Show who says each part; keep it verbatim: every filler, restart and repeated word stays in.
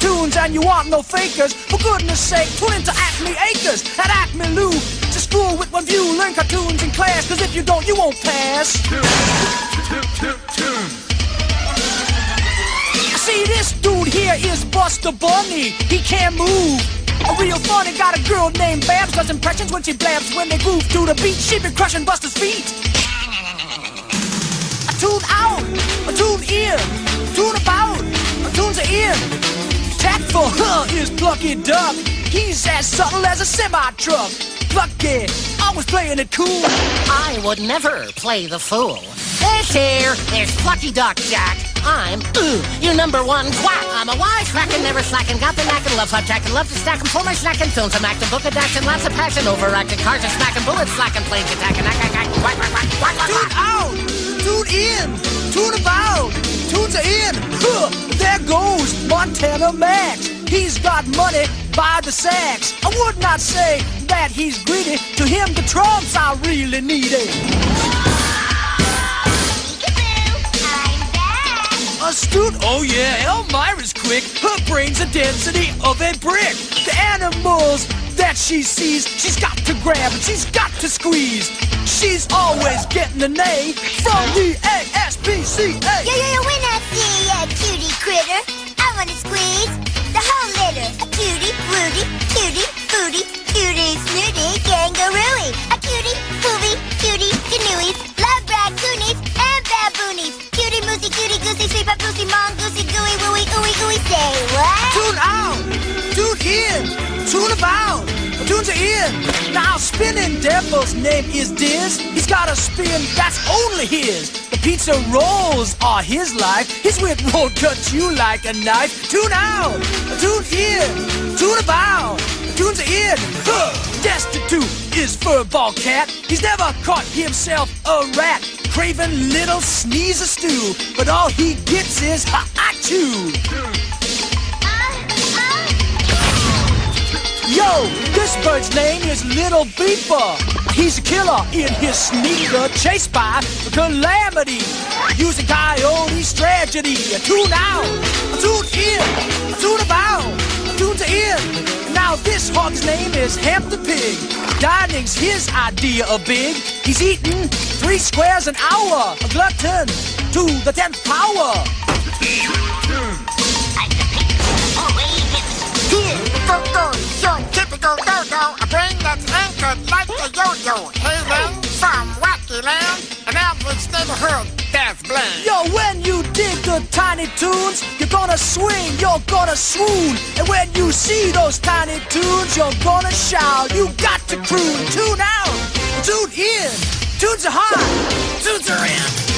Speaker 1: tunes and you want no fakers, for goodness sake, tune into Acme Acres at Acme Lou. To school with one view, learn cartoons in class, cause if you don't, you won't pass. See, this dude here is Buster Bunny. He can't move. A real funny, got a girl named Babs, does impressions when she blabs. When they groove to the beat, she been crushing Buster's feet. A tune out, a tune in, tune about, a tune's in. Tact for her is Plucky Duck. He's as subtle as a semi-truck. Plucky, always playing it cool.
Speaker 2: I would never play the fool. This here is Plucky Duck Jack. I'm, ooh, your number one quack. I'm a wise crackin', never slackin', got the knack and love hard trackin', love to stack 'em for my snackin' tunes. I'm actin', book a daction, lots of passion, overacting, cars are smacking, bullets slacking, planes attacking, ack, ack, ack, quack, quack, quack, quack, quack.
Speaker 1: Tune out, tune in, tune about, tunes are in. Huh, there goes Montana Max. He's got money by the sacks. I would not say that he's greedy. To him, the trumps are really needy. Astute, oh yeah, Elmira's quick. Her brain's the density of a brick. The animals that she sees, she's got to grab and she's got to squeeze. She's always getting an A from the A S P C A.
Speaker 3: Yeah, yeah, when I see a cutie critter, I wanna squeeze the whole litter. A cutie, woody, cutie, booty, cutie, snooty, kangarooey. A cutie, poovy, cutie, canoeies, love raccoonies and baboonies. Cutie, moosey, cutie, goosey, sweet papoosey, mongoosey, gooey, wooey, ooey, ooey, say what?
Speaker 1: Tune out, tune in, tune about, tunes are in. Now spinning devil's name is Diz. He's got a spin that's only his. The pizza rolls are his life. His wit won't cut you like a knife. Tune out, tune in, tune about, tunes are in. Huh. Destitute is Furball Cat. He's never caught himself a rat. Craven little sneeze a stew, but all he gets is ha-achoo. Yo, this bird's name is Little Beeper. He's a killer in his sneaker, chased by calamity, using coyote's tragedy. Tune out, tune in, tune about, tune to in. Now this hog's name is Hamp the Pig. Dining's his idea of big. He's eating three squares an hour, a glutton to the tenth power.
Speaker 3: Here, go-go, your typical dodo, a brain that's anchored like a yo-yo. Hailing from wacky land, an average neighborhood that's bland.
Speaker 1: Yo, when you dig the tiny tunes, you're gonna swing, you're gonna swoon. And when you see those tiny tunes, you're gonna shout. You got to croon. Tune out, tune in, tunes are hot, tunes are in.